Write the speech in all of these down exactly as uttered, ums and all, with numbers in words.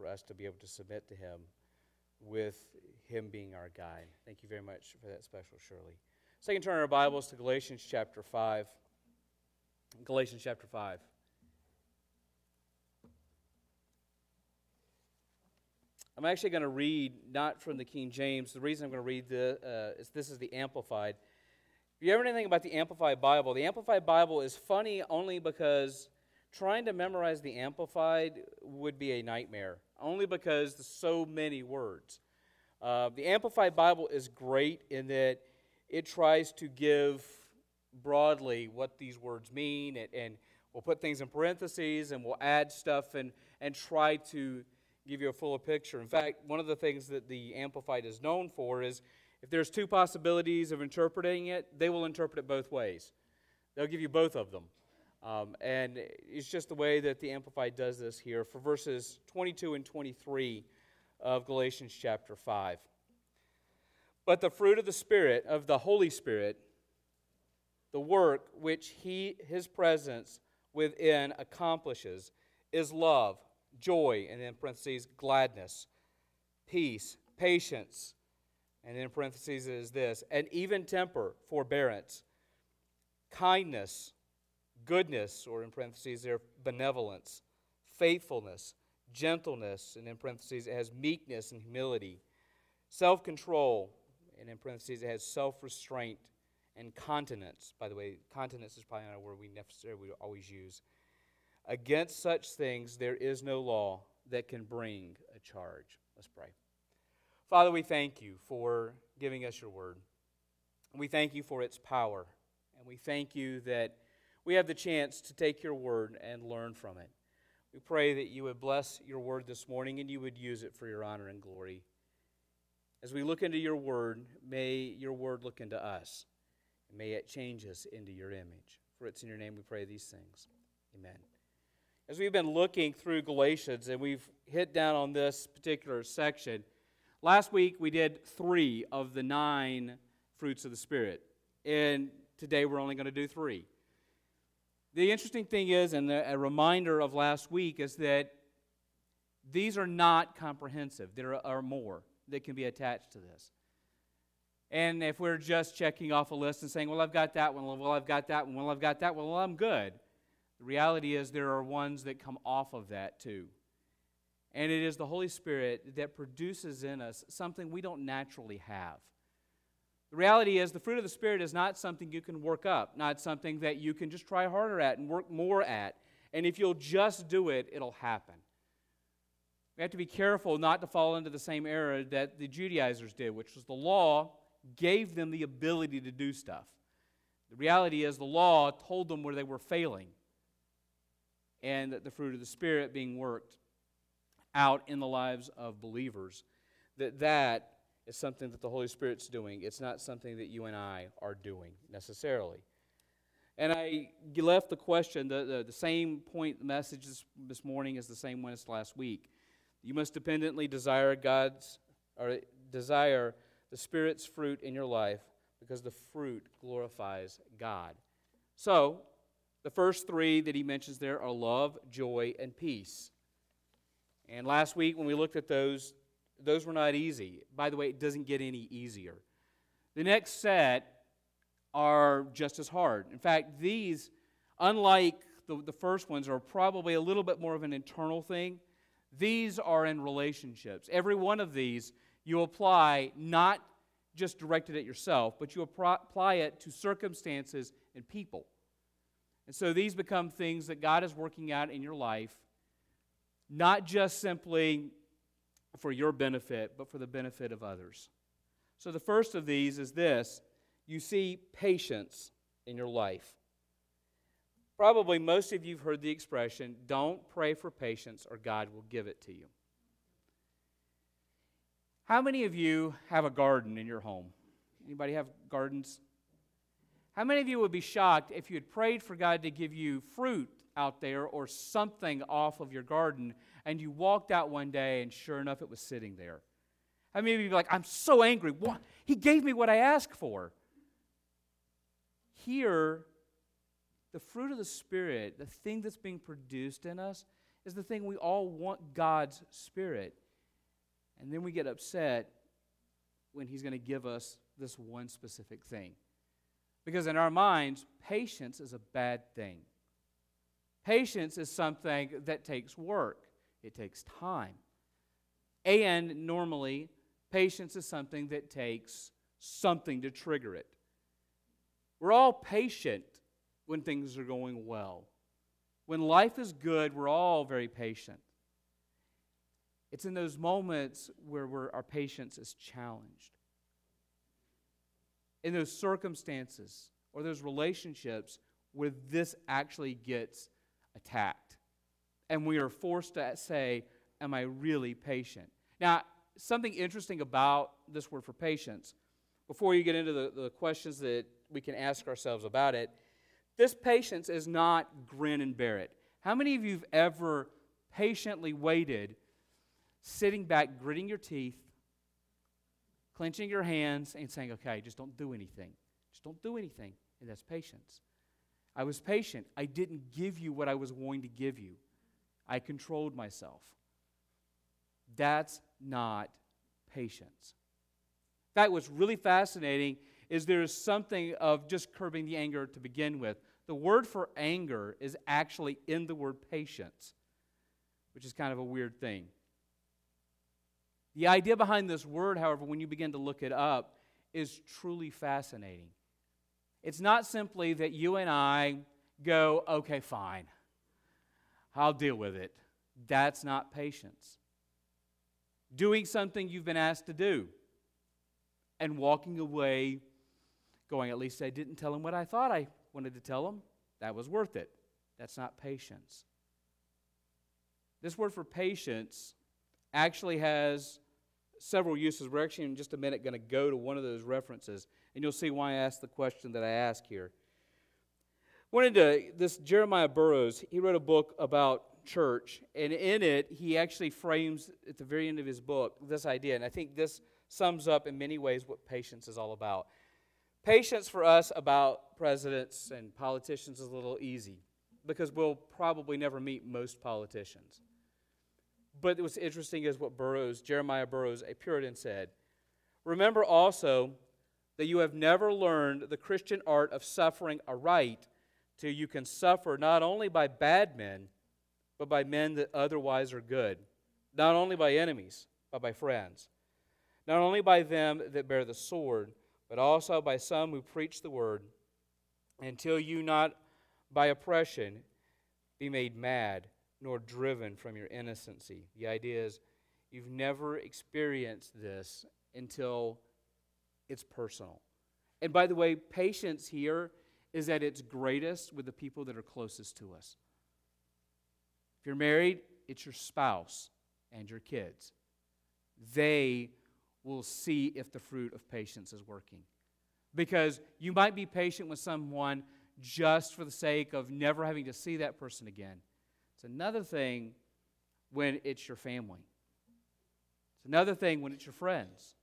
for us to be able to submit to Him with Him being our guide. Thank you very much for that special, Shirley. So you can turn our Bibles to Galatians chapter five. Galatians chapter five. I'm actually going to read not from the King James. The reason I'm going to read the uh, is this is the Amplified. If you ever know anything about the Amplified Bible, the Amplified Bible is funny only because trying to memorize the Amplified would be a nightmare, only because there's so many words. Uh, the Amplified Bible is great in that it tries to give broadly what these words mean, and, and we'll put things in parentheses, and we'll add stuff and, and try to give you a fuller picture. In fact, one of the things that the Amplified is known for is if there's two possibilities of interpreting it, they will interpret it both ways. They'll give you both of them. Um, and it's just the way that the Amplified does this here for verses twenty-two and twenty-three of Galatians chapter five. But the fruit of the Spirit, of the Holy Spirit, the work which He, His presence within accomplishes, is love, joy, and in parentheses, gladness, peace, patience, and in parentheses is this, and even temper, forbearance, kindness, goodness, or in parentheses there, benevolence, faithfulness, gentleness, and in parentheses it has meekness and humility, self-control, and in parentheses it has self-restraint and continence. By the way, continence is probably not a word we necessarily always use. Against such things there is no law that can bring a charge. Let's pray. Father, we thank you for giving us your word. We thank you for its power. And we thank you that we have the chance to take your word and learn from it. We pray that you would bless your word this morning and you would use it for your honor and glory. As we look into your word, may your word look into us. And may it change us into your image. For it's in your name we pray these things. Amen. As we've been looking through Galatians and we've hit down on this particular section, last week we did three of the nine fruits of the Spirit. And today we're only going to do three. The interesting thing is, and a reminder of last week, is that these are not comprehensive. There are more that can be attached to this. And if we're just checking off a list and saying, well, I've got that one, well, I've got that one, well, I've got that one, well, I'm good. The reality is there are ones that come off of that too. And it is the Holy Spirit that produces in us something we don't naturally have. The reality is the fruit of the Spirit is not something you can work up, not something that you can just try harder at and work more at. And if you'll just do it, it'll happen. We have to be careful not to fall into the same error that the Judaizers did, which was the law gave them the ability to do stuff. The reality is the law told them where they were failing, and that the fruit of the Spirit being worked out in the lives of believers, that that is something that the Holy Spirit's doing. It's not something that you and I are doing necessarily. And I left the question, the, the, the same point, the message this, this morning is the same one as last week. You must dependently desire God's, or desire the Spirit's fruit in your life, because the fruit glorifies God. So, the first three that he mentions there are love, joy, and peace. And last week when we looked at those, those were not easy. By the way, it doesn't get any easier. The next set are just as hard. In fact, these, unlike the, the first ones, are probably a little bit more of an internal thing. These are in relationships. Every one of these you apply not just directed at yourself, but you apply it to circumstances and people. And so these become things that God is working out in your life, not just simply for your benefit, but for the benefit of others. So the first of these is this: you see patience in your life. Probably most of you have heard the expression, don't pray for patience or God will give it to you. How many of you have a garden in your home? Anybody have gardens? How many of you would be shocked if you had prayed for God to give you fruit out there or something off of your garden, and you walked out one day and sure enough it was sitting there? How many of you would be like, I'm so angry. What? He gave me what I asked for. Here, the fruit of the Spirit, the thing that's being produced in us, is the thing we all want God's Spirit. And then we get upset when He's going to give us this one specific thing. Because in our minds, patience is a bad thing. Patience is something that takes work. It takes time. And normally, patience is something that takes something to trigger it. We're all patient when things are going well. When life is good, we're all very patient. It's in those moments where we're, our patience is challenged. In those circumstances or those relationships where this actually gets attacked. And we are forced to say, am I really patient? Now, something interesting about this word for patience, before you get into the, the questions that we can ask ourselves about it, this patience is not grin and bear it. How many of you have ever patiently waited, sitting back, gritting your teeth, clenching your hands, and saying, okay, just don't do anything. Just don't do anything. And that's patience. I was patient. I didn't give you what I was going to give you. I controlled myself. That's not patience. In fact, what's really fascinating is there is something of just curbing the anger to begin with. The word for anger is actually in the word patience, which is kind of a weird thing. The idea behind this word, however, when you begin to look it up, is truly fascinating. It's not simply that you and I go, okay, fine, I'll deal with it. That's not patience. Doing something you've been asked to do and walking away going, at least I didn't tell him what I thought I wanted to tell him. That was worth it. That's not patience. This word for patience actually has several uses. We're actually in just a minute going to go to one of those references, and you'll see why I asked the question that I asked here. Wanted to, this Jeremiah Burroughs, he wrote a book about church, and in it, he actually frames, at the very end of his book, this idea, and I think this sums up in many ways what patience is all about. Patience for us about presidents and politicians is a little easy, because we'll probably never meet most politicians. But what's interesting is what Burroughs, Jeremiah Burroughs, a Puritan, said. Remember also that you have never learned the Christian art of suffering aright till you can suffer not only by bad men, but by men that otherwise are good, not only by enemies, but by friends, not only by them that bear the sword, but also by some who preach the word, until you not by oppression be made mad, nor driven from your innocency. The idea is you've never experienced this until it's personal. And by the way, patience here is at its greatest with the people that are closest to us. If you're married, it's your spouse and your kids. They will see if the fruit of patience is working. Because you might be patient with someone just for the sake of never having to see that person again. It's another thing when it's your family. It's another thing when it's your friends.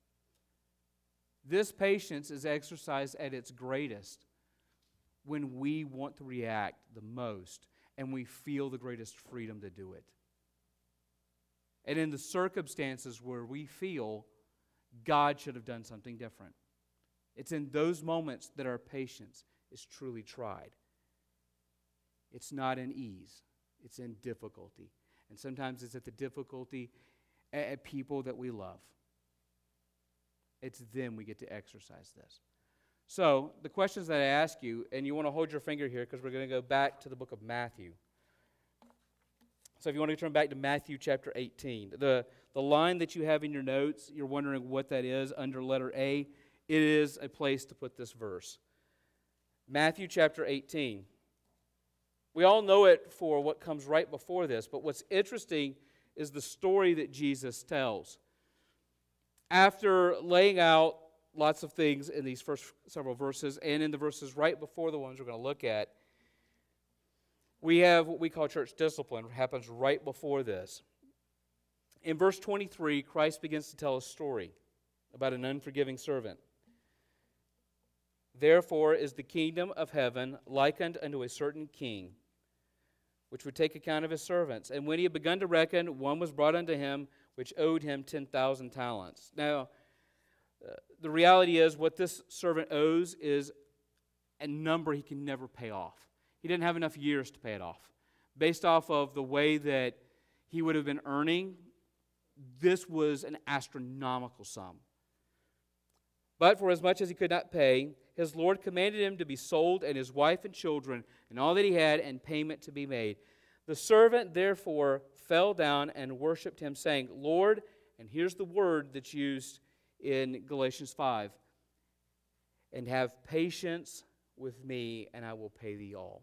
This patience is exercised at its greatest when we want to react the most and we feel the greatest freedom to do it. And in the circumstances where we feel God should have done something different. It's in those moments that our patience is truly tried. It's not in ease. It's in difficulty. And sometimes it's at the difficulty at people that we love. It's then we get to exercise this. So, the questions that I ask you, and you want to hold your finger here because we're going to go back to the book of Matthew. So if you want to turn back to Matthew chapter eighteen, the, the line that you have in your notes, you're wondering what that is under letter A, it is a place to put this verse. Matthew chapter eighteen. We all know it for what comes right before this, but what's interesting is the story that Jesus tells. After laying out lots of things in these first several verses, and in the verses right before the ones we're going to look at, we have what we call church discipline. It happens right before this. In verse twenty-three, Christ begins to tell a story about an unforgiving servant. Therefore is the kingdom of heaven likened unto a certain king, which would take account of his servants. And when he had begun to reckon, one was brought unto him, which owed him ten thousand talents. Now, uh, the reality is what this servant owes is a number he can never pay off. He didn't have enough years to pay it off. Based off of the way that he would have been earning, this was an astronomical sum. But for as much as he could not pay, his Lord commanded him to be sold, and his wife and children, and all that he had, and payment to be made. The servant therefore fell down and worshipped him, saying, Lord, and here's the word that's used in Galatians five, and have patience with me, and I will pay thee all.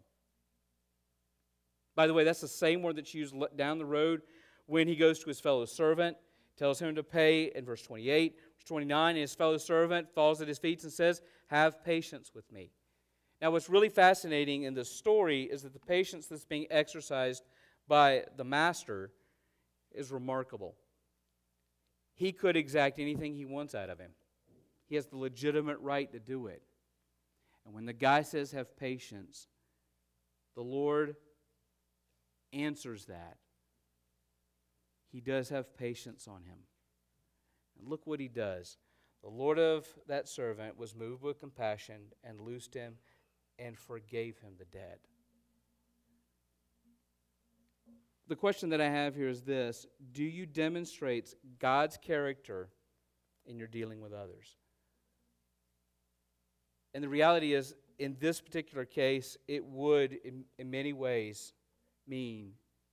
By the way, that's the same word that's used down the road when he goes to his fellow servant, tells him to pay in verse twenty-eight. Verse twenty-nine, and his fellow servant falls at his feet and says, have patience with me. Now, what's really fascinating in this story is that the patience that's being exercised by the master is remarkable. He could exact anything he wants out of him. He has the legitimate right to do it. And when the guy says, have patience, the Lord answers that. He does have patience on him. And look what he does. The Lord of that servant was moved with compassion and loosed him and forgave him the debt. The question that I have here is this: do you demonstrate God's character in your dealing with others? And the reality is, in this particular case, it would, in, in many ways, mean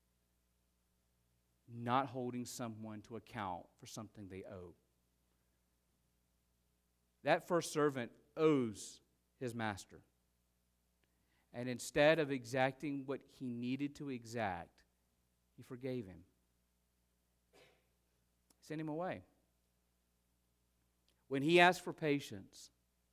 not holding someone to account for something they owe. That first servant owes his master. And instead of exacting what he needed to exact, he forgave him. Sent him away. When he asked for patience,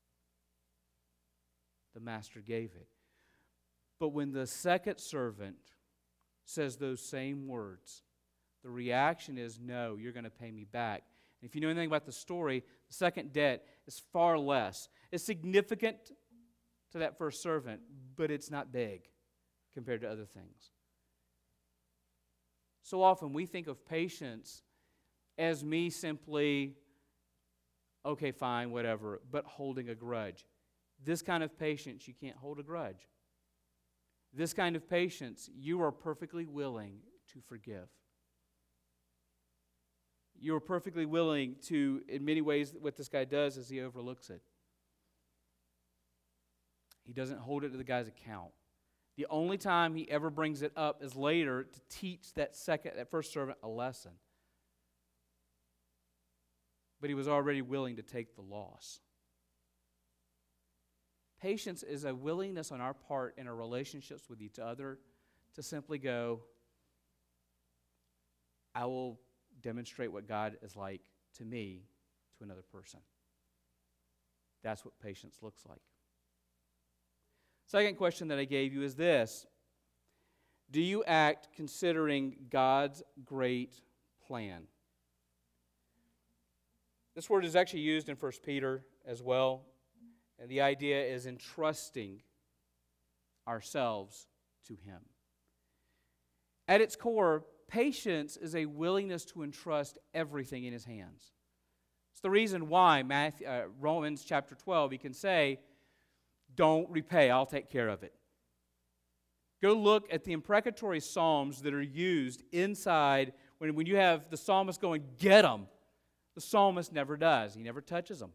the master gave it. But when the second servant says those same words, the reaction is, no, you're going to pay me back. And if you know anything about the story, the second debt is far less. It's significant to that first servant, but it's not big compared to other things. So often we think of patience as me simply, okay, fine, whatever, but holding a grudge. This kind of patience, you can't hold a grudge. This kind of patience, you are perfectly willing to forgive. You are perfectly willing to, in many ways, what this guy does is he overlooks it. He doesn't hold it to the guy's account. The only time he ever brings it up is later to teach that second, that first servant a lesson. But he was already willing to take the loss. Patience is a willingness on our part in our relationships with each other to simply go, I will demonstrate what God is like to me to another person. That's what patience looks like. Second question that I gave you is this: do you act considering God's great plan? This word is actually used in First Peter as well, and the idea is entrusting ourselves to Him. At its core, patience is a willingness to entrust everything in His hands. It's the reason why Matthew, uh, Romans chapter twelve, he can say, don't repay, I'll take care of it. Go look at the imprecatory psalms that are used inside when, when you have the psalmist going, get them. The psalmist never does. He never touches them.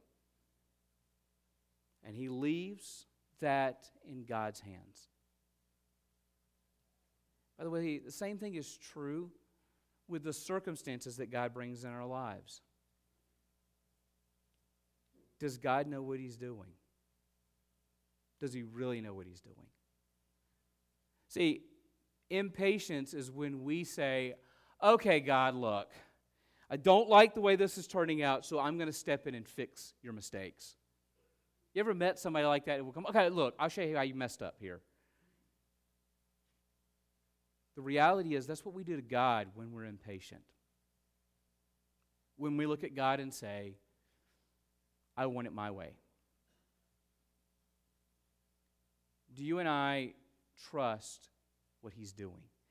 And he leaves that in God's hands. By the way, the same thing is true with the circumstances that God brings in our lives. Does God know what He's doing? Does He really know what He's doing? See, impatience is when we say, okay, God, look, I don't like the way this is turning out, so I'm going to step in and fix your mistakes. You ever met somebody like that who will come, okay, look, I'll show you how you messed up here. The reality is that's what we do to God when we're impatient. When we look at God and say, I want it my way. Do you and I trust what He's doing?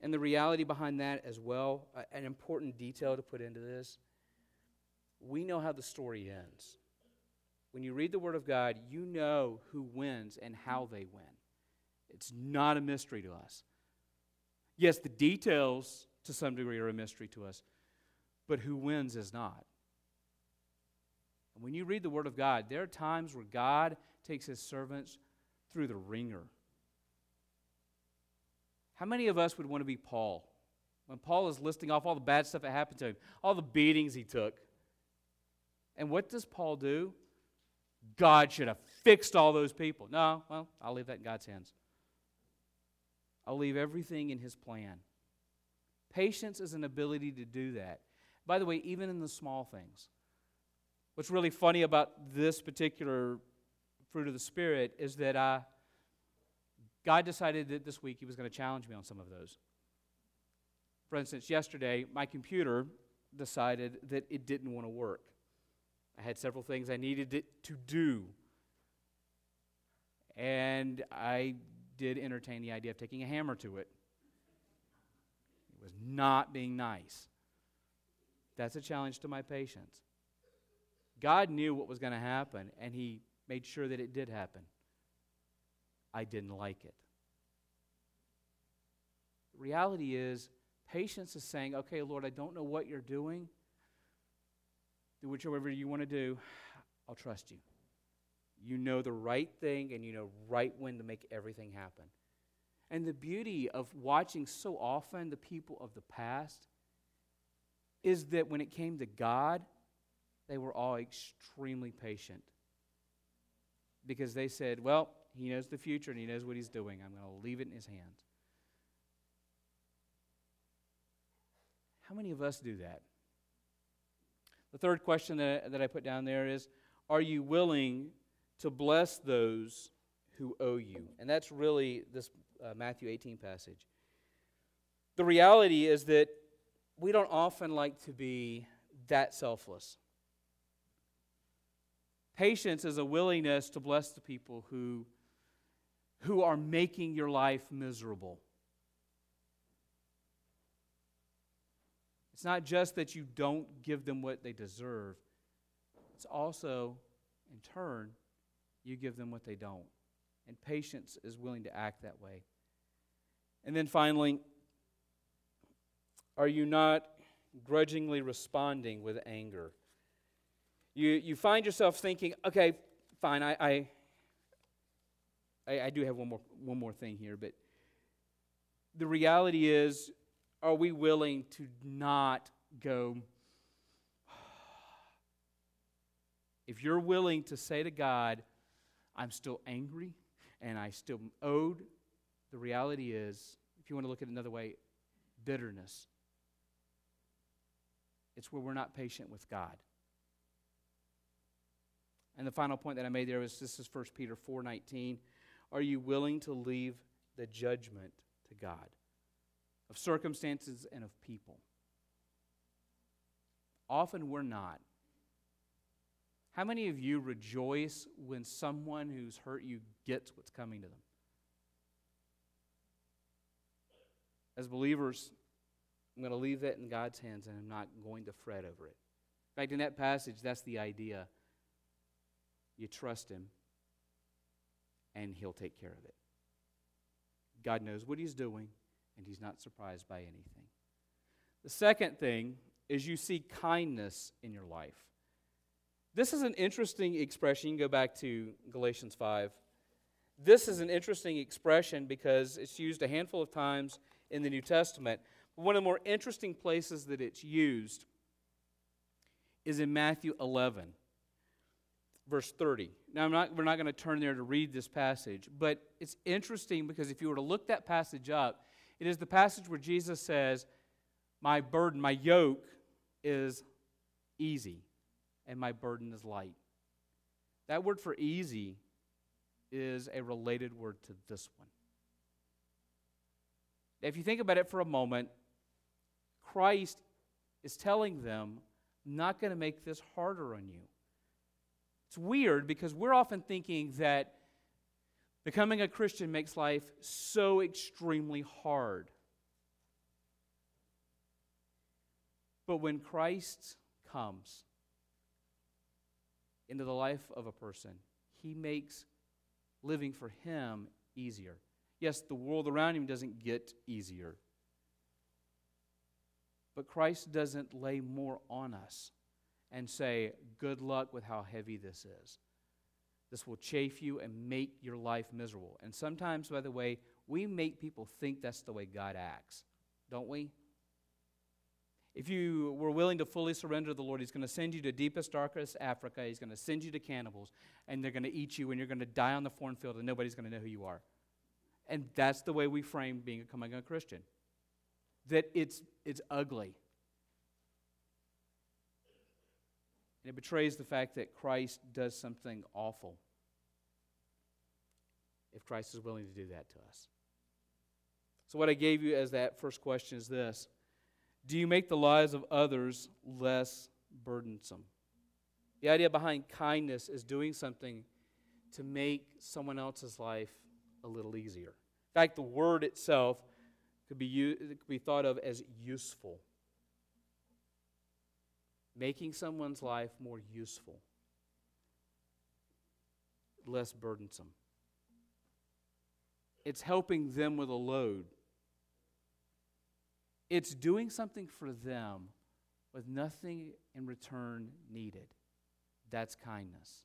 And the reality behind that as well, uh, an important detail to put into this, we know how the story ends. When you read the Word of God, you know who wins and how they win. It's not a mystery to us. Yes, the details to some degree are a mystery to us, but who wins is not. And when you read the Word of God, there are times where God takes His servants through the ringer. How many of us would want to be Paul? When Paul is listing off all the bad stuff that happened to him, all the beatings he took. And what does Paul do? God should have fixed all those people. No, well, I'll leave that in God's hands. I'll leave everything in His plan. Patience is an ability to do that. By the way, even in the small things. What's really funny about this particular fruit of the Spirit is that I, God decided that this week He was going to challenge me on some of those. For instance, yesterday, my computer decided that it didn't want to work. I had several things I needed it to do. And I did entertain the idea of taking a hammer to it. It was not being nice. That's a challenge to my patience. God knew what was going to happen, and He made sure that it did happen. I didn't like it. The reality is, patience is saying, okay, Lord, I don't know what you're doing. Do whichever you want to do. I'll trust you. You know the right thing, and you know right when to make everything happen. And the beauty of watching so often the people of the past is that when it came to God, they were all extremely patient. Because they said, well, He knows the future and He knows what He's doing. I'm going to leave it in His hands. How many of us do that? The third question that, that I put down there is, are you willing to bless those who owe you? And that's really this uh, Matthew eighteen passage. The reality is that we don't often like to be that selfless. Patience is a willingness to bless the people who, who are making your life miserable. It's not just that you don't give them what they deserve. It's also, in turn, you give them what they don't. And patience is willing to act that way. And then finally, are you not grudgingly responding with anger? You you find yourself thinking, okay, fine, I I, I, I do have one more one more thing here, but the reality is, are we willing to not go? If you're willing to say to God, I'm still angry and I still owed, the reality is, if you want to look at it another way, bitterness. It's where we're not patient with God. And the final point that I made there was, this is First Peter four nineteen. Are you willing to leave the judgment to God of circumstances and of people? Often we're not. How many of you rejoice when someone who's hurt you gets what's coming to them? As believers, I'm going to leave that in God's hands, and I'm not going to fret over it. In fact, in that passage, that's the idea. You trust Him, and He'll take care of it. God knows what He's doing, and He's not surprised by anything. The second thing is you see kindness in your life. This is an interesting expression. You can go back to Galatians five. This is an interesting expression because it's used a handful of times in the New Testament. But one of the more interesting places that it's used is in Matthew eleven, verse thirty. Now, I'm not, we're not going to turn there to read this passage, but it's interesting because if you were to look that passage up, it is the passage where Jesus says, my burden, my yoke is easy, and my burden is light. That word for easy is a related word to this one. If you think about it for a moment, Christ is telling them, I'm not going to make this harder on you. It's weird because we're often thinking that becoming a Christian makes life so extremely hard. But when Christ comes into the life of a person, he makes living for him easier. Yes, the world around him doesn't get easier. But Christ doesn't lay more on us and say, good luck with how heavy this is. This will chafe you and make your life miserable. And sometimes, by the way, we make people think that's the way God acts, don't we? If you were willing to fully surrender to the Lord, He's going to send you to deepest, darkest Africa. He's going to send you to cannibals, and they're going to eat you, and you're going to die on the foreign field, and nobody's going to know who you are. And that's the way we frame being becoming a Christian. That it's it's ugly. And it betrays the fact that Christ does something awful if Christ is willing to do that to us. So what I gave you as that first question is this. Do you make the lives of others less burdensome? The idea behind kindness is doing something to make someone else's life a little easier. In fact, the word itself could be, u- it could be thought of as useful. Making someone's life more useful, less burdensome. It's helping them with a load. It's doing something for them with nothing in return needed. That's kindness.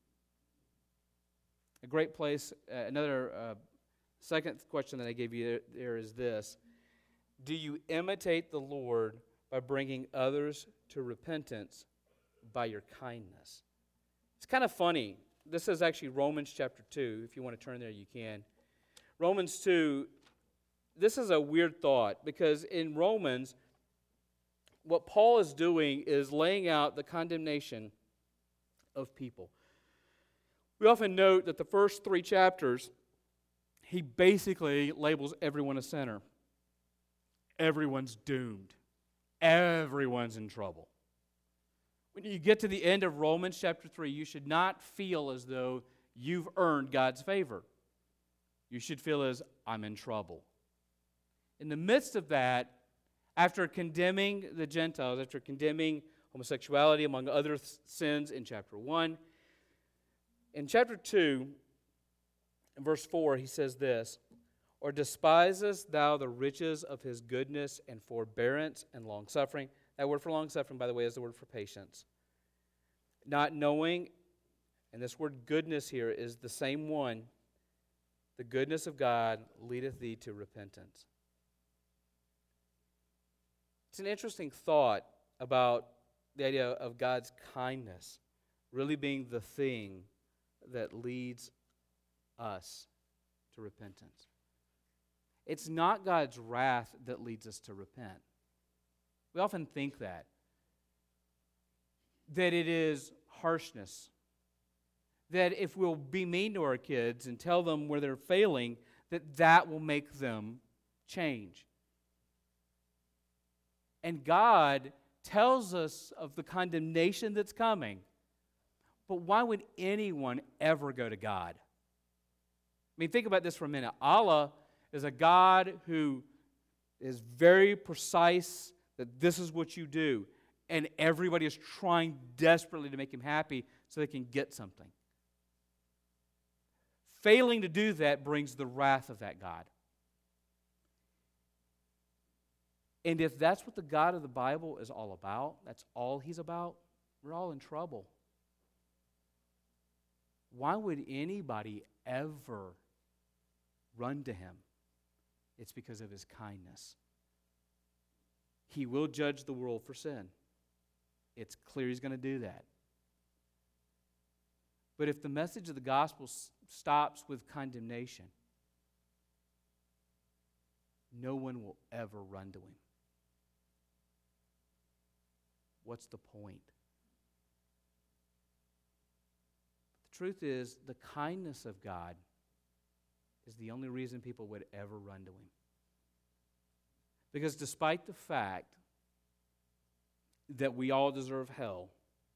A great place, uh, another uh, second question that I gave you there, there is this. Do you imitate the Lord by bringing others to repentance by your kindness? It's kind of funny. This is actually Romans chapter two. If you want to turn there, you can. Romans two, this is a weird thought because in Romans, what Paul is doing is laying out the condemnation of people. We often note that the first three chapters, he basically labels everyone a sinner. Everyone's doomed. Everyone's in trouble. When you get to the end of Romans chapter three, you should not feel as though you've earned God's favor. You should feel as, I'm in trouble. In the midst of that, after condemning the Gentiles, after condemning homosexuality among other th- sins in chapter one, in chapter two, in verse four, he says this, or despisest thou the riches of his goodness and forbearance and longsuffering? That word for longsuffering, by the way, is the word for patience. Not knowing, and this word goodness here is the same one, the goodness of God leadeth thee to repentance. It's an interesting thought about the idea of God's kindness really being the thing that leads us to repentance. It's not God's wrath that leads us to repent. We often think that. That it is harshness. That if we'll be mean to our kids and tell them where they're failing, that that will make them change. And God tells us of the condemnation that's coming. But why would anyone ever go to God? I mean, think about this for a minute. Allah is a God who is very precise that this is what you do. And everybody is trying desperately to make him happy so they can get something. Failing to do that brings the wrath of that God. And if that's what the God of the Bible is all about, that's all He's about, we're all in trouble. Why would anybody ever run to Him? It's because of His kindness. He will judge the world for sin. It's clear He's going to do that. But if the message of the gospel s- stops with condemnation, no one will ever run to Him. What's the point? The truth is, the kindness of God is the only reason people would ever run to Him. Because despite the fact that we all deserve hell,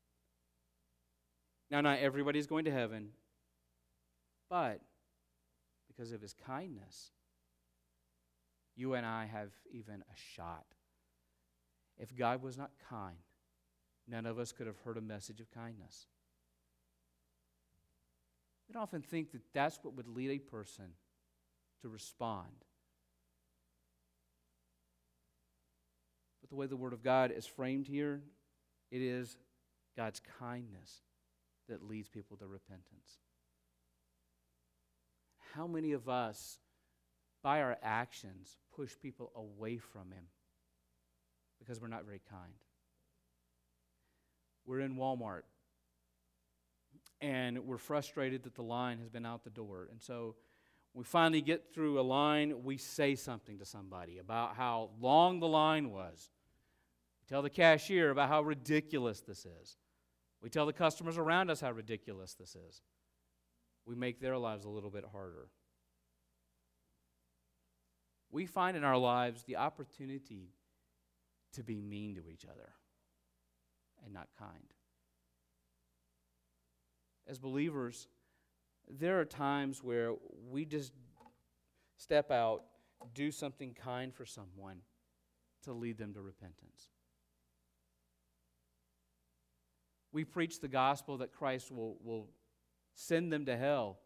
now not everybody's going to heaven, but because of His kindness, you and I have even a shot. If God was not kind, none of us could have heard a message of kindness. We don't often think that that's what would lead a person to respond. But the way the Word of God is framed here, it is God's kindness that leads people to repentance. How many of us, by our actions, push people away from Him because we're not very kind? We're in Walmart, and we're frustrated that the line has been out the door. And so we finally get through a line, we say something to somebody about how long the line was. We tell the cashier about how ridiculous this is. We tell the customers around us how ridiculous this is. We make their lives a little bit harder. We find in our lives the opportunity to be mean to each other and not kind. As believers, there are times where we just step out, do something kind for someone to lead them to repentance. We preach the gospel that Christ will, will send them to hell,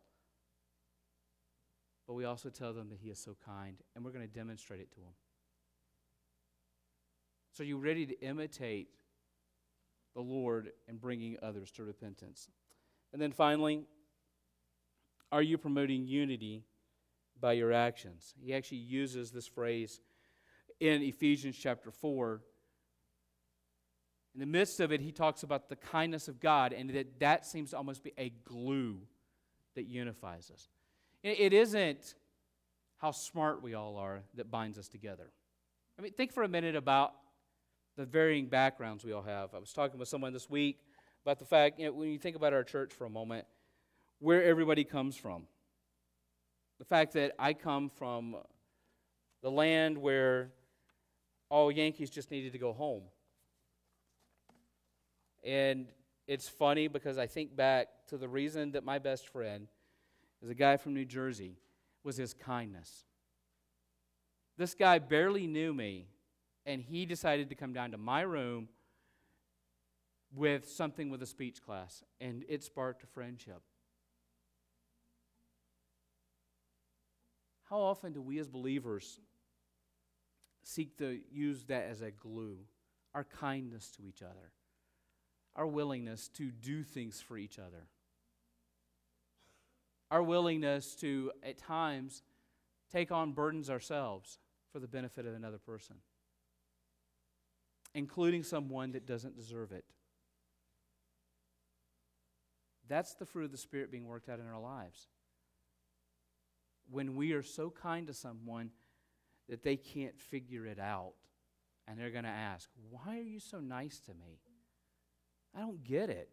but we also tell them that He is so kind, and we're going to demonstrate it to them. So are you ready to imitate the Lord in bringing others to repentance? And then finally, are you promoting unity by your actions? He actually uses this phrase in Ephesians chapter four. In the midst of it, he talks about the kindness of God, and that that seems to almost be a glue that unifies us. It isn't how smart we all are that binds us together. I mean, think for a minute about the varying backgrounds we all have. I was talking with someone this week about the fact, you know, when you think about our church for a moment, where everybody comes from. The fact that I come from the land where all Yankees just needed to go home. And it's funny because I think back to the reason that my best friend is a guy from New Jersey was his kindness. This guy barely knew me, and he decided to come down to my room with something with a speech class, and it sparked a friendship. How often do we as believers seek to use that as a glue, our kindness to each other, our willingness to do things for each other, our willingness to, at times, take on burdens ourselves for the benefit of another person, including someone that doesn't deserve it? That's the fruit of the Spirit being worked out in our lives. When we are so kind to someone that they can't figure it out, and they're going to ask, "Why are you so nice to me? I don't get it.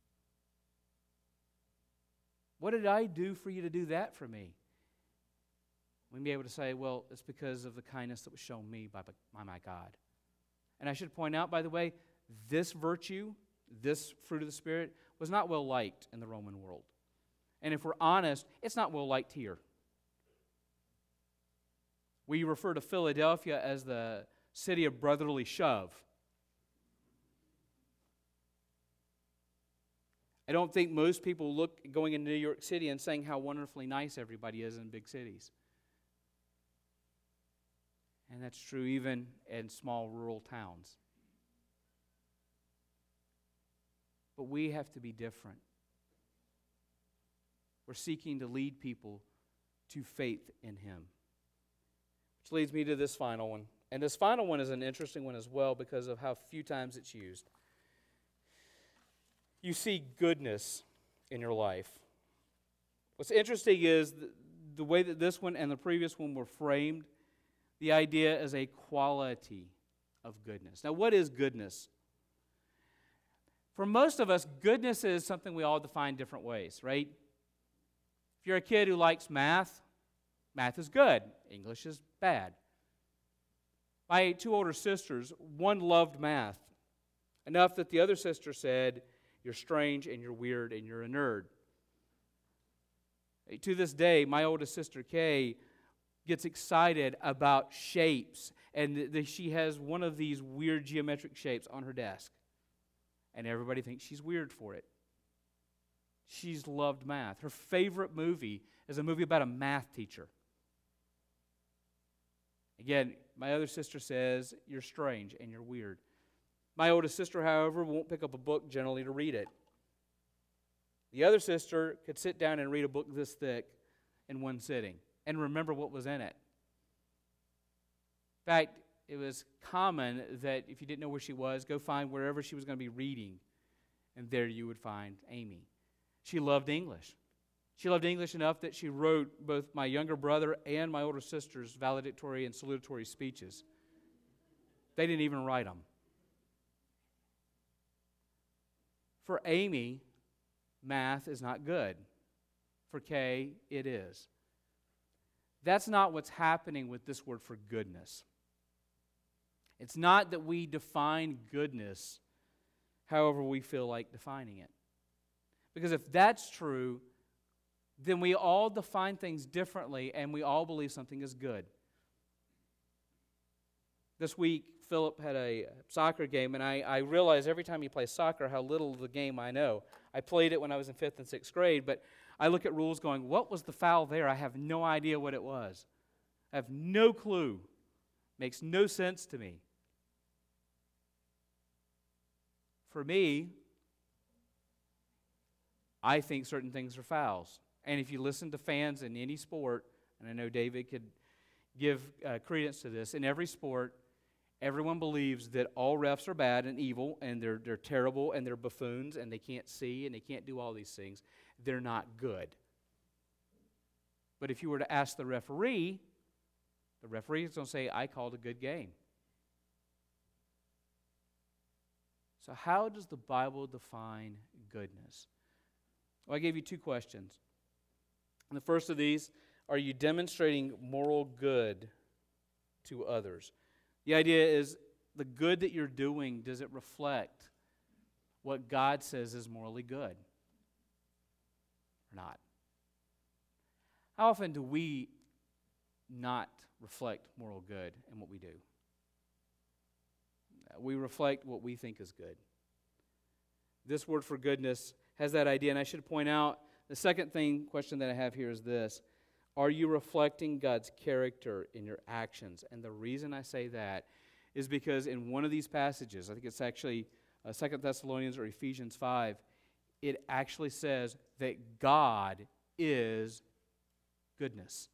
What did I do for you to do that for me?" We'd be able to say, well, it's because of the kindness that was shown me by, by my God. And I should point out, by the way, this virtue, this fruit of the Spirit, was not well liked in the Roman world. And if we're honest, it's not well liked here. We refer to Philadelphia as the city of brotherly shove. I don't think most people look going into New York City and saying how wonderfully nice everybody is in big cities. And that's true even in small rural towns. But we have to be different. We're seeking to lead people to faith in Him. Which leads me to this final one. And this final one is an interesting one as well because of how few times it's used. You see goodness in your life. What's interesting is the, the way that this one and the previous one were framed. The idea is a quality of goodness. Now, what is goodness? For most of us, goodness is something we all define different ways, right? If you're a kid who likes math, math is good. English is bad. My two older sisters, one loved math enough that the other sister said, "You're strange and you're weird and you're a nerd." To this day, my oldest sister, Kay, gets excited about shapes and th- th- she has one of these weird geometric shapes on her desk. And everybody thinks she's weird for it. She's loved math. Her favorite movie is a movie about a math teacher. Again, my other sister says, you're strange and you're weird. My oldest sister, however, won't pick up a book generally to read it. The other sister could sit down and read a book this thick in one sitting and remember what was in it. In fact, it was common that if you didn't know where she was, go find wherever she was going to be reading, and there you would find Amy. She loved English. She loved English enough that she wrote both my younger brother and my older sister's valedictory and salutatory speeches. They didn't even write them. For Amy, math is not good. For Kay, it is. That's not what's happening with this word for goodness. It's not that we define goodness however we feel like defining it. Because if that's true, then we all define things differently and we all believe something is good. This week, Philip had a soccer game, and I, I realize every time he plays soccer how little of the game I know. I played it when I was in fifth and sixth grade, but I look at rules going, what was the foul there? I have no idea what it was. I have no clue. Makes no sense to me. For me, I think certain things are fouls. And if you listen to fans in any sport, and I know David could give uh, credence to this, in every sport, everyone believes that all refs are bad and evil, and they're, they're terrible, and they're buffoons, and they can't see, and they can't do all these things. They're not good. But if you were to ask the referee, the referee is going to say, I called a good game. So how does the Bible define goodness? Well, I gave you two questions. And the first of these, are you demonstrating moral good to others? The idea is the good that you're doing, does it reflect what God says is morally good or not? How often do we not reflect moral good in what we do? We reflect what we think is good. This word for goodness has that idea, and I should point out the second thing, question that I have here is this. Are you reflecting God's character in your actions? And the reason I say that is because in one of these passages, I think it's actually uh, Second Thessalonians or Ephesians five, it actually says that God is goodness.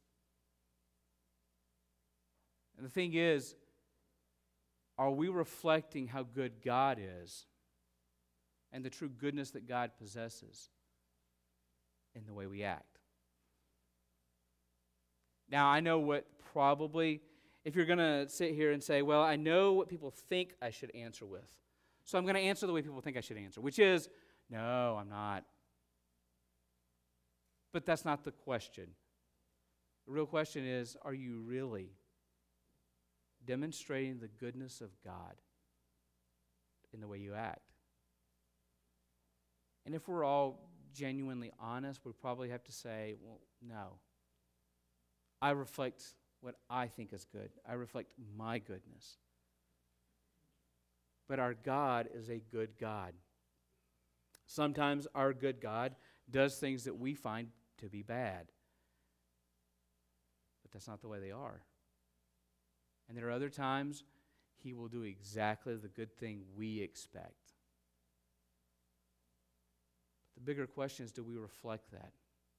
And the thing is, are we reflecting how good God is and the true goodness that God possesses in the way we act? Now, I know what probably, if you're going to sit here and say, well, I know what people think I should answer with, so I'm going to answer the way people think I should answer, which is, no, I'm not. But that's not the question. The real question is, are you really demonstrating the goodness of God in the way you act? And if we're all genuinely honest, we probably have to say, well, no. I reflect what I think is good. I reflect my goodness. But our God is a good God. Sometimes our good God does things that we find to be bad. But that's not the way they are. And there are other times He will do exactly the good thing we expect. But the bigger question is, do we reflect that?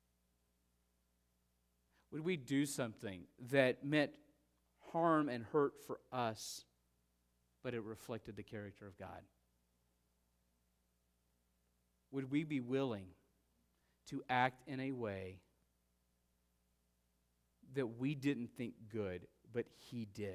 Would we do something that meant harm and hurt for us, but it reflected the character of God? Would we be willing to act in a way that we didn't think good, but He did?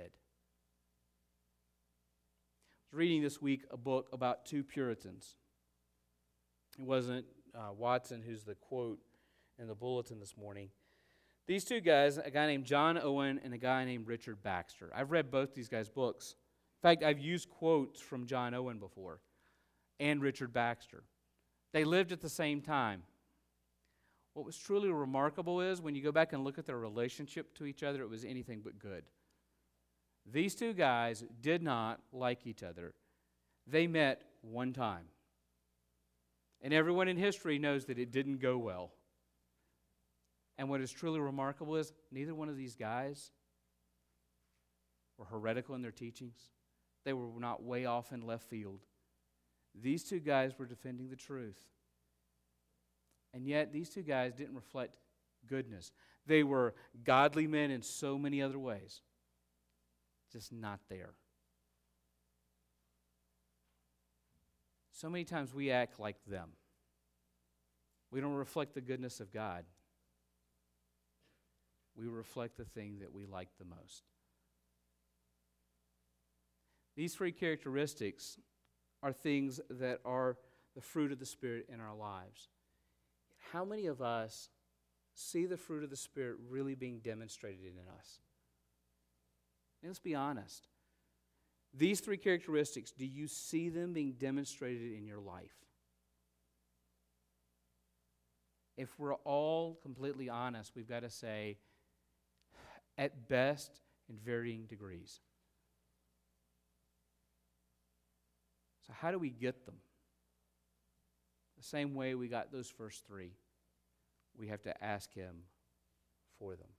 I was reading this week a book about two Puritans. It wasn't uh, Watson who's the quote in the bulletin this morning. These two guys, a guy named John Owen and a guy named Richard Baxter. I've read both these guys' books. In fact, I've used quotes from John Owen before and Richard Baxter. They lived at the same time. What was truly remarkable is when you go back and look at their relationship to each other, it was anything but good. These two guys did not like each other. They met one time. And everyone in history knows that it didn't go well. And what is truly remarkable is neither one of these guys were heretical in their teachings. They were not way off in left field. These two guys were defending the truth. And yet these two guys didn't reflect goodness. They were godly men in so many other ways. Just not there. So many times we act like them. We don't reflect the goodness of God. We reflect the thing that we like the most. These three characteristics are things that are the fruit of the Spirit in our lives. How many of us see the fruit of the Spirit really being demonstrated in us? And let's be honest. These three characteristics, do you see them being demonstrated in your life? If we're all completely honest, we've got to say, at best, in varying degrees. So how do we get them? The same way we got those first three. We have to ask Him for them.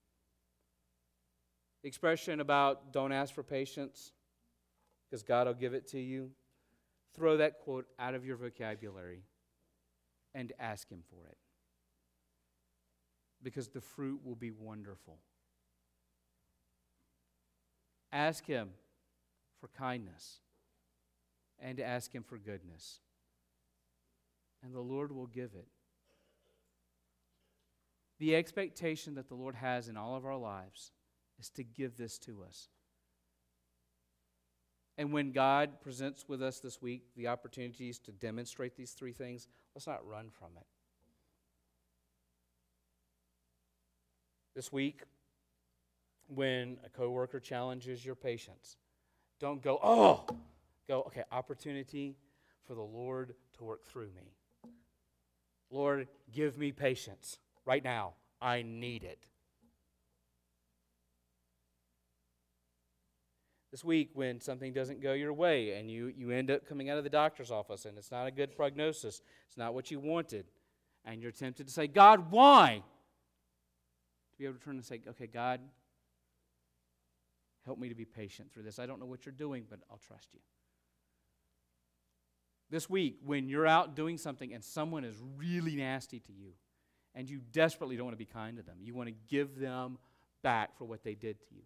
The expression about don't ask for patience because God will give it to you, throw that quote out of your vocabulary and ask Him for it. Because the fruit will be wonderful. Ask Him for kindness and ask Him for goodness. And the Lord will give it. The expectation that the Lord has in all of our lives is to give this to us. And when God presents with us this week the opportunities to demonstrate these three things, let's not run from it. This week, when a coworker challenges your patience, don't go, oh, go, okay, opportunity for the Lord to work through me. Lord, give me patience right now. I need it. This week, when something doesn't go your way and you, you end up coming out of the doctor's office and it's not a good prognosis, it's not what you wanted, and you're tempted to say, God, why? To be able to turn and say, okay, God, help me to be patient through this. I don't know what you're doing, but I'll trust you. This week, when you're out doing something and someone is really nasty to you, and you desperately don't want to be kind to them, you want to give them back for what they did to you.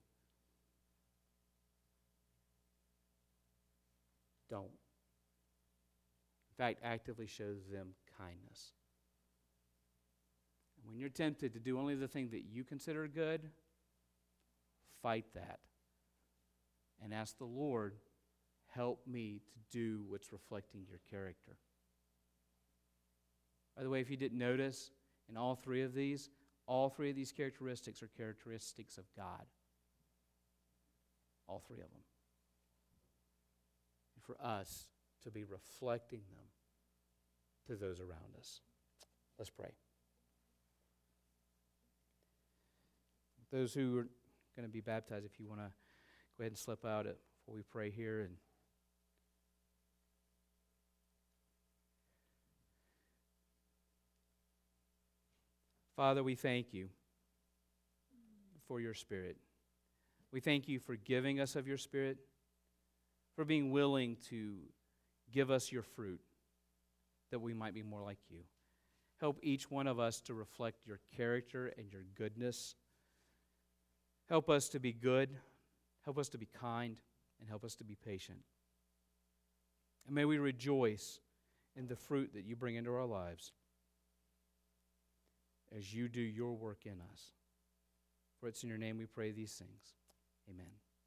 Don't. In fact, actively show them kindness. And when you're tempted to do only the thing that you consider good, fight that. And ask the Lord, help me to do what's reflecting your character. By the way, if you didn't notice, in all three of these, all three of these characteristics are characteristics of God. All three of them. And for us to be reflecting them to those around us. Let's pray. Those who are going to be baptized, if you want to go ahead and slip out it before we pray here. And Father, we thank you for your Spirit. We thank you for giving us of your Spirit, for being willing to give us your fruit, that we might be more like you. Help each one of us to reflect your character and your goodness. Help us to be good, help us to be kind, and help us to be patient. And may we rejoice in the fruit that you bring into our lives as you do your work in us. For it's in your name we pray these things. Amen.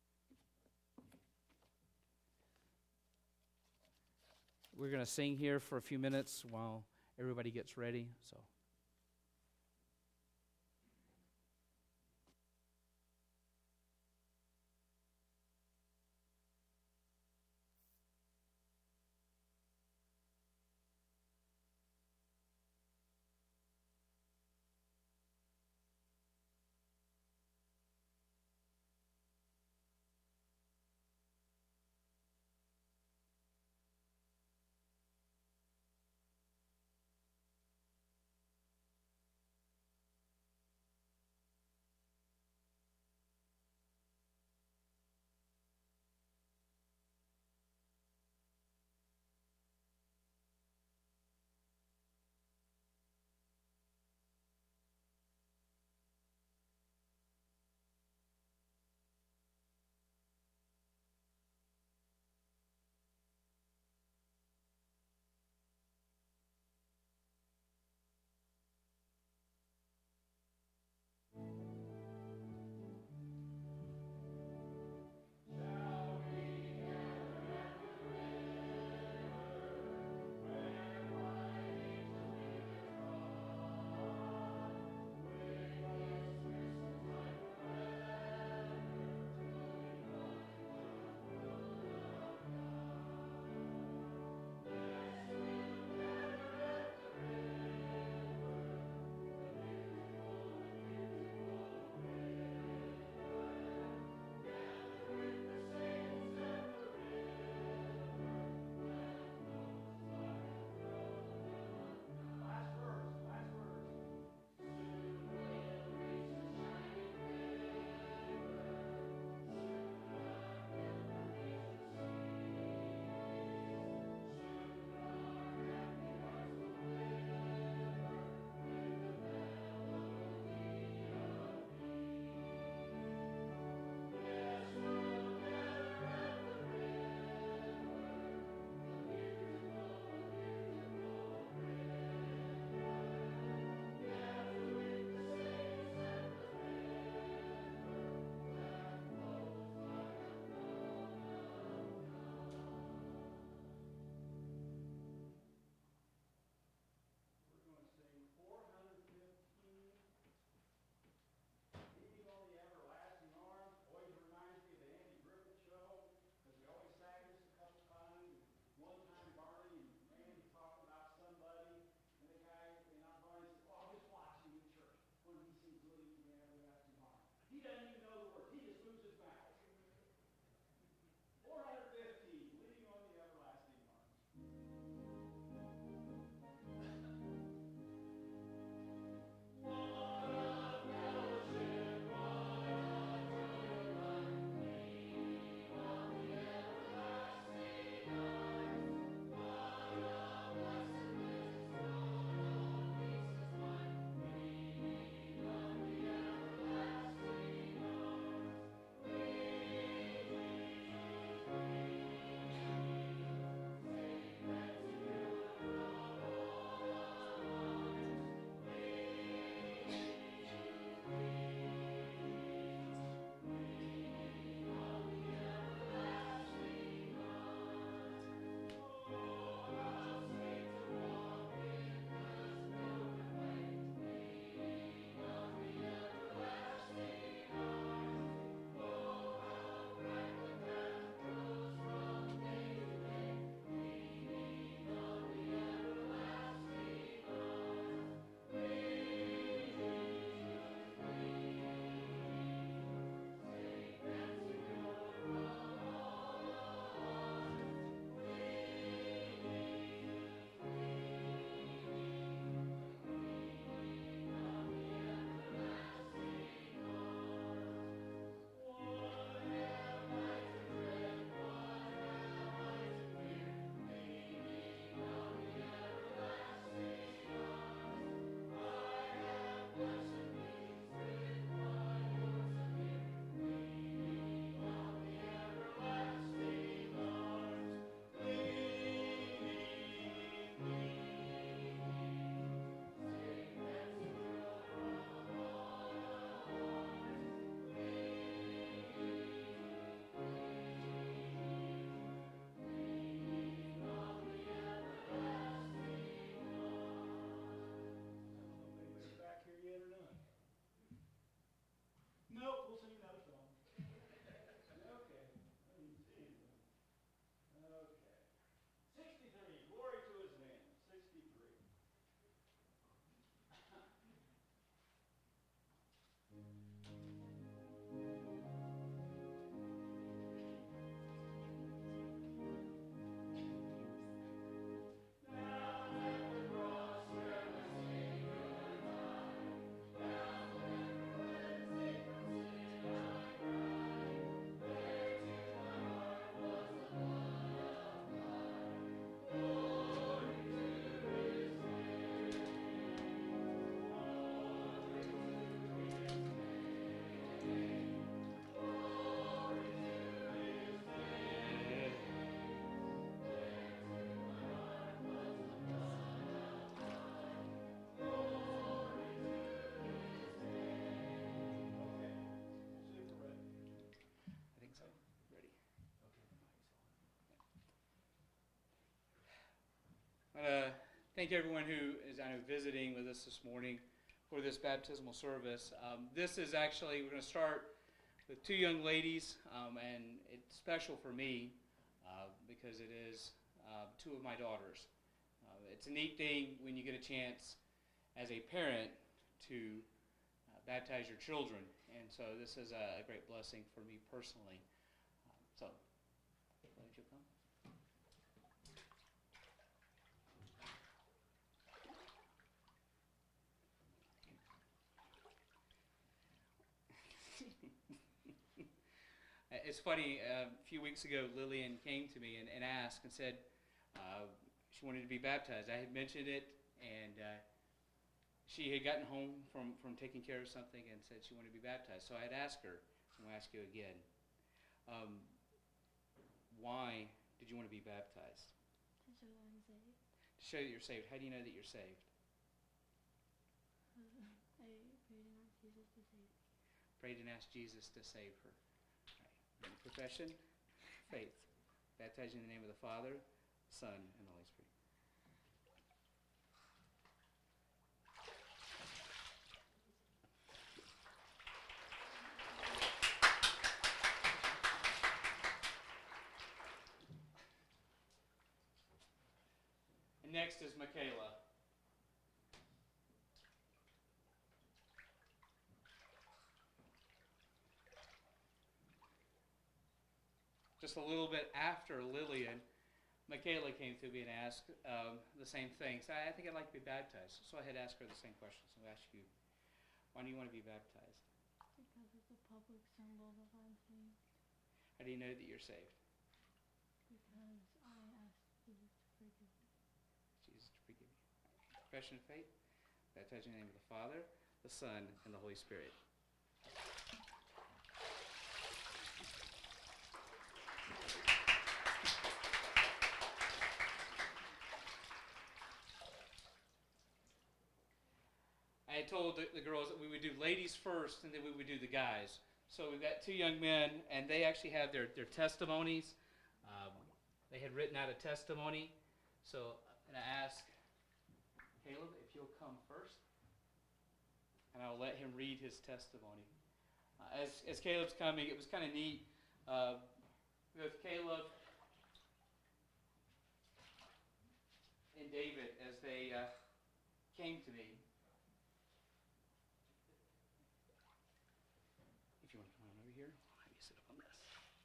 We're going to sing here for a few minutes while everybody gets ready. So. want to thank everyone who is, I know, visiting with us this morning for this baptismal service. Um, this is actually, we're going to start with two young ladies, um, and it's special for me uh, because it is uh, two of my daughters. Uh, it's a neat thing when you get a chance as a parent to uh, baptize your children, and so this is a, a great blessing for me personally. Uh, so, glad you'll come. It's funny, uh, a few weeks ago, Lillian came to me and, and asked and said uh, she wanted to be baptized. I had mentioned it, and uh, she had gotten home from, from taking care of something and said she wanted to be baptized. So I had asked her, I'm going to ask you again, um, why did you want to be baptized? To show that I'm saved. To show that you're saved. How do you know that you're saved? Uh, I prayed and asked Jesus to save me. Prayed and asked Jesus to save her. Right. Profession, faith. Baptized in the name of the Father, Son, and the Holy Spirit. And next is Michaela. Just a little bit after Lillian, Michaela came to me and asked um, the same thing. So I, I think I'd like to be baptized. So I had asked her the same question. So I asked you, why do you want to be baptized? Because it's a public symbol that I'm saved. How do you know that you're saved? Because I asked Jesus to forgive me. Jesus to forgive you. Profession of faith. Baptized in the name of the Father, the Son, and the Holy Spirit. I had told the, the girls that we would do ladies first and then we would do the guys. So we've got two young men, and they actually have their, their testimonies. Um, they had written out a testimony. So I'm going to ask Caleb if you'll come first, and I'll let him read his testimony. Uh, as, as Caleb's coming, it was kind of neat uh, with Caleb and David as they uh, came to me. If you want to come on over here, I'll have you sit up on this.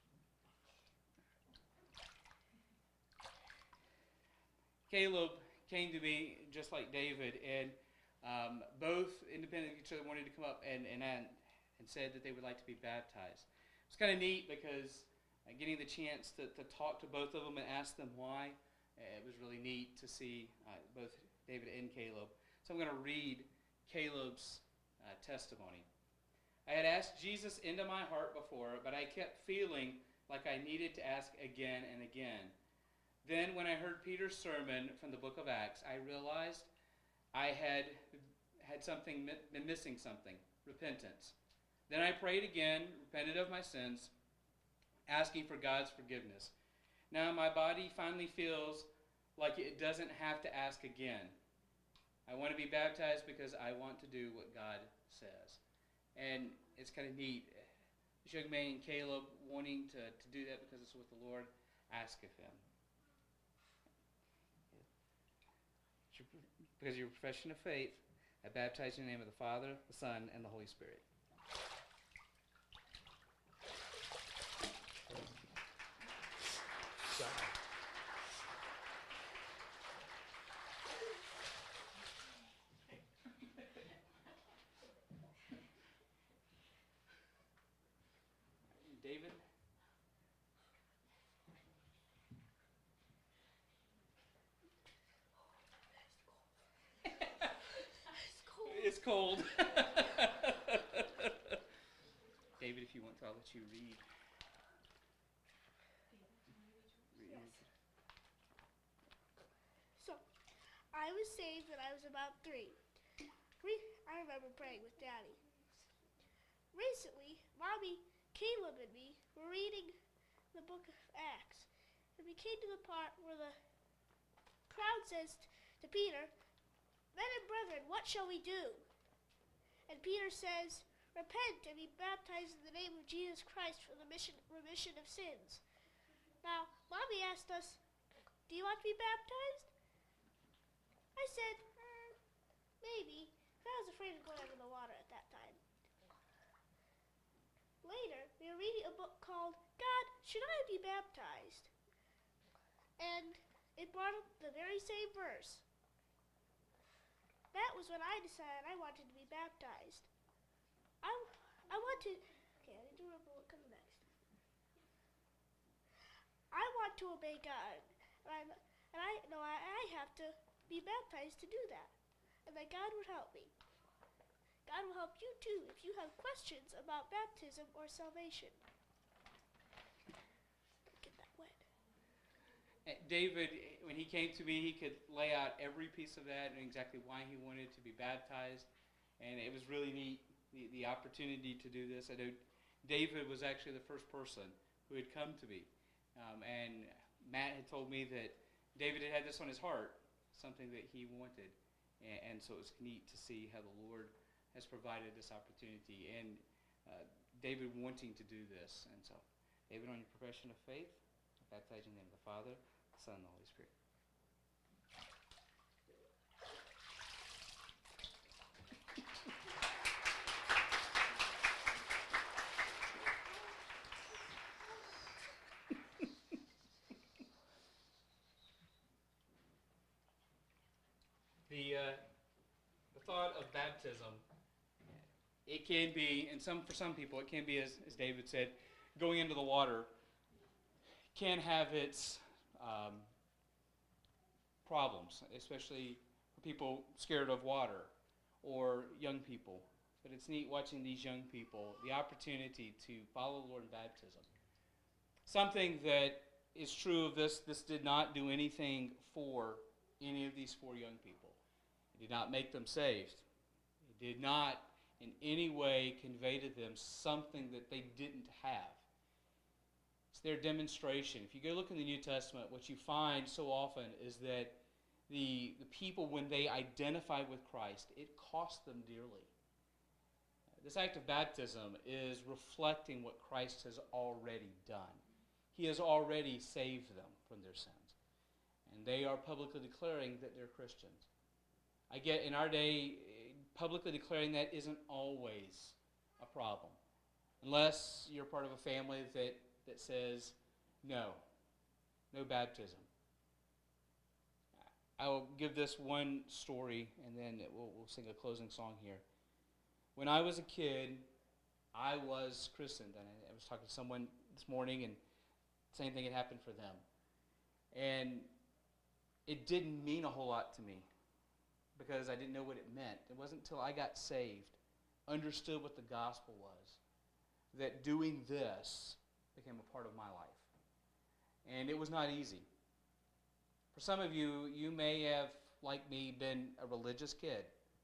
Caleb came to me just like David, and um, both independent of each other wanted to come up and, and, and said that they would like to be baptized. It's kind of neat because uh, getting the chance to, to talk to both of them and ask them why, uh, it was really neat to see uh, both David and Caleb. So I'm going to read Caleb's uh, testimony. I had asked Jesus into my heart before, but I kept feeling like I needed to ask again and again. Then when I heard Peter's sermon from the book of Acts, I realized I had had something, been missing something, repentance. Then I prayed again, repented of my sins, asking for God's forgiveness. Now my body finally feels like it doesn't have to ask again. I want to be baptized because I want to do what God says. And it's kind of neat. This young man, Caleb, wanting to, to do that because it's what the Lord asked of him. Because of your profession of faith, I baptize you in the name of the Father, the Son, and the Holy Spirit. David? It's cold. David, if you want to, I'll let you read. Yes. So, I was saved when I was about three. Re- I remember praying with Daddy. Recently, Mommy, Caleb, and me were reading the book of Acts, and we came to the part where the crowd says to Peter, "Men and brethren, what shall we do?" And Peter says, "Repent and be baptized in the name of Jesus Christ for the mission, remission of sins." Now, Mommy asked us, "Do you want to be baptized?" I said, uh, maybe. I was afraid of going under the water at that time. Later, we were reading a book called God, Should I Be Baptized? And it brought up the very same verse. That was when I decided I wanted to be baptized. I, I want to, okay, I need to remember what comes next. I want to obey God, and I, and I know I, I have to be baptized to do that, and that God would help me. God will help you too if you have questions about baptism or salvation. Get that wet. Uh, David, when he came to me, he could lay out every piece of that and exactly why he wanted to be baptized, and it was really neat, the, the opportunity to do this. I know David was actually the first person who had come to me, um, and Matt had told me that David had had this on his heart, something that he wanted, and, and so it was neat to see how the Lord has provided this opportunity, and uh, David wanting to do this. And so, David, on your profession of faith, baptize in the name of the Father, the Son, and the Holy Spirit. the uh, the thought of baptism, it can be, and some for some people, it can be, as, as David said, going into the water can have its um, problems, especially for people scared of water or young people. But it's neat watching these young people, the opportunity to follow the Lord in baptism. Something that is true of this, this did not do anything for any of these four young people. It did not make them saved. It did not in any way convey to them something that they didn't have. It's their demonstration. If you go look in the New Testament, what you find so often is that the, the people, when they identify with Christ, it cost them dearly. This act of baptism is reflecting what Christ has already done. He has already saved them from their sins. And they are publicly declaring that they're Christians. I get in our day, publicly declaring that isn't always a problem. Unless you're part of a family that, that says, no, no baptism. I will give this one story, and then it will, we'll sing a closing song here. When I was a kid, I was christened. And I, I was talking to someone this morning, and the same thing had happened for them. And it didn't mean a whole lot to me because I didn't know what it meant. It wasn't until I got saved, understood what the gospel was, that doing this became a part of my life. And it was not easy. For some of you, you may have, like me, been a religious kid.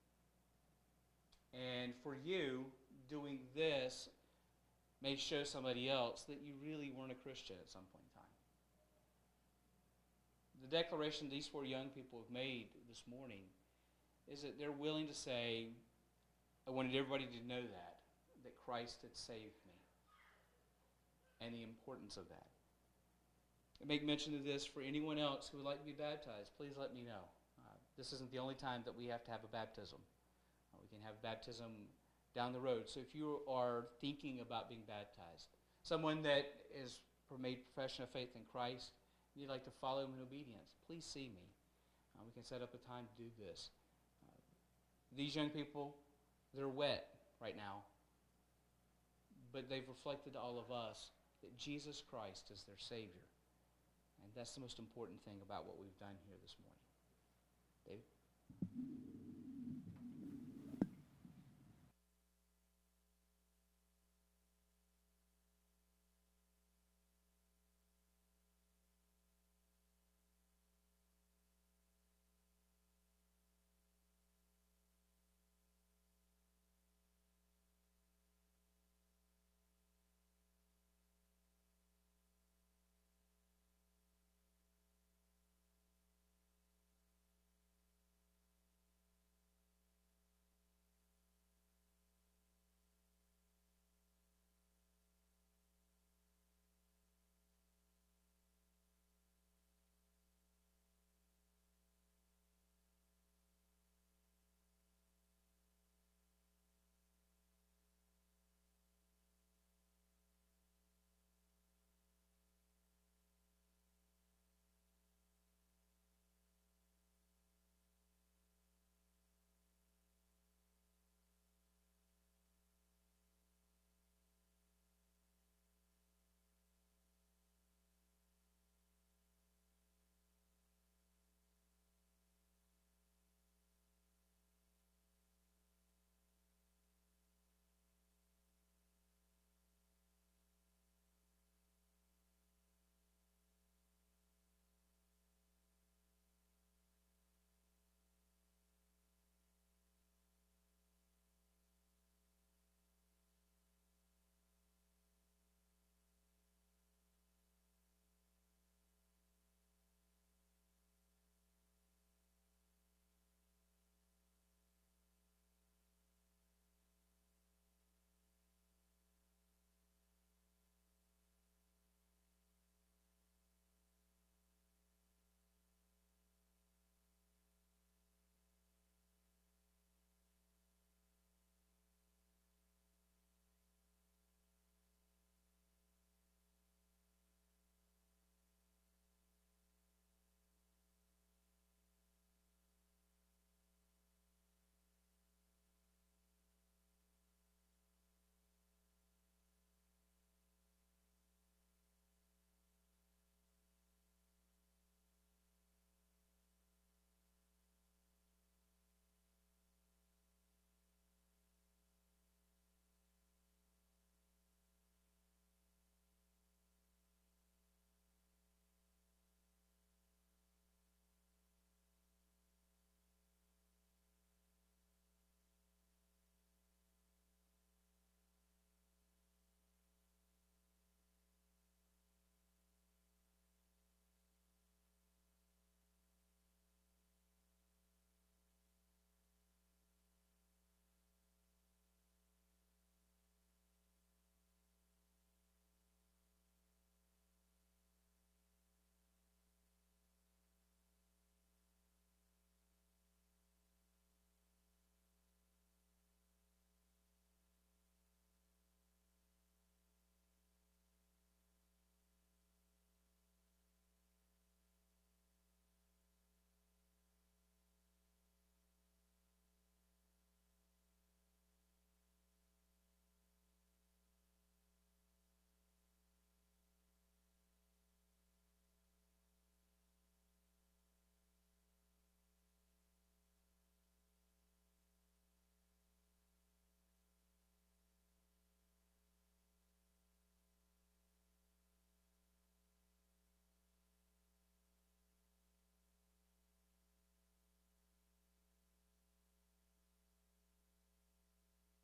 And for you, doing this may show somebody else that you really weren't a Christian at some point in time. The declaration these four young people have made this morning is that they're willing to say, I wanted everybody to know that, that Christ had saved me, and the importance of that. I make mention of this for anyone else who would like to be baptized. Please let me know. Uh, this isn't the only time that we have to have a baptism. Uh, we can have baptism down the road. So if you are thinking about being baptized, someone that is made profession of faith in Christ, and you'd like to follow him in obedience, please see me. Uh, we can set up a time to do this. Uh, these young people, they're wet right now, but they've reflected to all of us that Jesus Christ is their Savior. And that's the most important thing about what we've done here this morning. David?